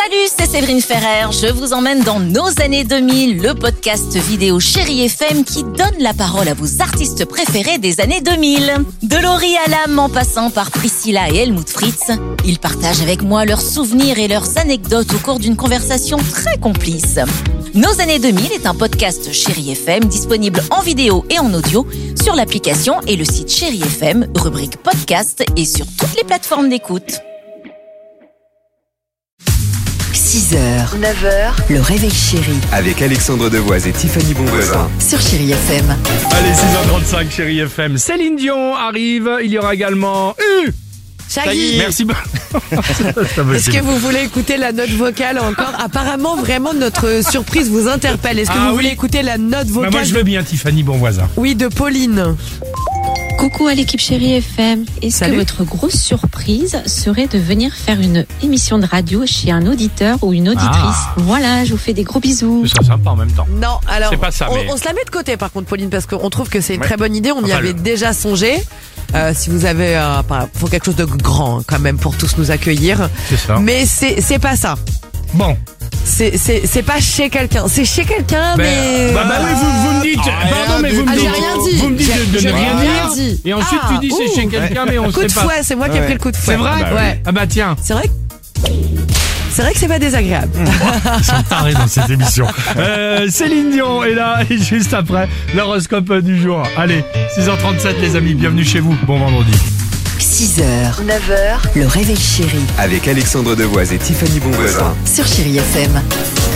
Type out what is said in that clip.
Salut, c'est Séverine Ferrer. Je vous emmène dans Nos années 2000, le podcast vidéo Chérie FM qui donne la parole à vos artistes préférés des années 2000. De Laurie Hallam en passant par Priscilla et Helmut Fritz, ils partagent avec moi leurs souvenirs et leurs anecdotes au cours d'une conversation très complice. Nos années 2000 est un podcast Chérie FM disponible en vidéo et en audio sur l'application et le site Chérie FM, rubrique podcast et sur toutes les plateformes d'écoute. 6h, 9h, le réveil chéri Avec Alexandre Devoise et Tiffany Bonvoisin. sur Chérie FM. Allez, 6h35, Chérie FM. Céline Dion arrive. Il y aura également Shaggy, Merci. est-ce que vous voulez écouter la note vocale encore? Apparemment, vraiment, notre surprise vous interpelle. Est-ce que vous voulez écouter la note vocale? Moi, je veux bien, Tiffany Bonvoisin. Oui, de Pauline. Coucou à l'équipe Chérie FM. Est-ce Salut. que votre grosse surprise serait de venir faire une émission de radio chez un auditeur ou une auditrice? Voilà, je vous fais des gros bisous. C'est sympa en même temps. Non, alors, C'est pas ça, mais- on se la met de côté par contre, Pauline, parce qu'on trouve que c'est une Ouais. très bonne idée. On y Enfin, avait déjà songé. Si vous avez, faut quelque chose de grand quand même pour tous nous accueillir. C'est ça. Mais c'est pas ça. Bon. C'est pas chez quelqu'un. C'est chez quelqu'un, mais. Bah oui, vous me dites. Pardon, mais vous me Ah, dites. j'ai rien dit. Vous me dites de J'ai ne rien rien dire. dit. Et ensuite, Ah, tu dis c'est chez quelqu'un, mais on Coup sait de pas. fouet, c'est moi qui ai pris le coup de fouet. C'est vrai? Ouais. Ah bah tiens. C'est vrai que c'est pas désagréable. Ils sont tarés dans cette émission. Céline Dion est là et juste après l'horoscope du jour. Allez, 6h37 les amis, bienvenue chez vous. Bon vendredi. 6h, 9h, le réveil chéri Avec Alexandre Devoise et Tiffany Bonvoisin. sur Chérie FM.